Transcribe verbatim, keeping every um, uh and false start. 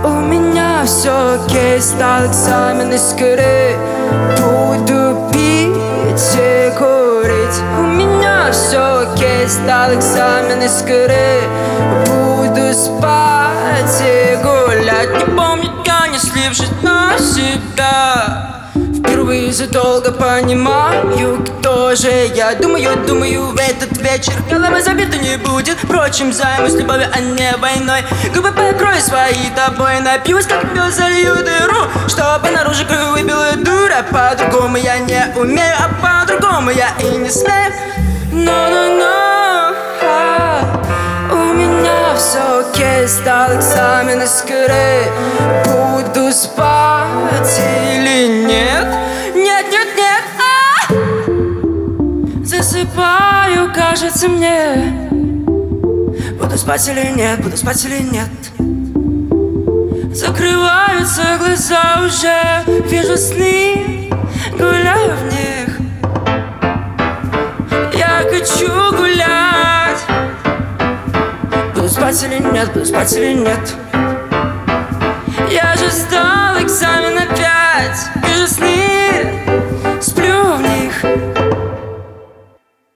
У меня все окей, стал экзамен из горы. Буду пить и курить. У меня все окей, стал экзамен из горы. Буду спать и гулять. Не помню дня, не слившись на себя. Впервые за долго понимаю, кто же я. Думаю, думаю, в этот вечер голова забита не будет. Впрочем, займусь любовью, а не войной. Губы покрою свои тобой. Напьюсь, как пил, залью дыру, чтобы наружу кровь выбила дура. По-другому я не умею, а по-другому я и не смею. Но-но-но, у меня все окей, стал экзамен из горы. Буду спать или нет? Нет, нет, нет, а! Засыпаю, кажется мне. Буду спать или нет, буду спать или нет. Закрываются глаза уже, вижу сны, гуляю в них. Я хочу гулять. Буду спать или нет, буду спать или нет. Я же знаю.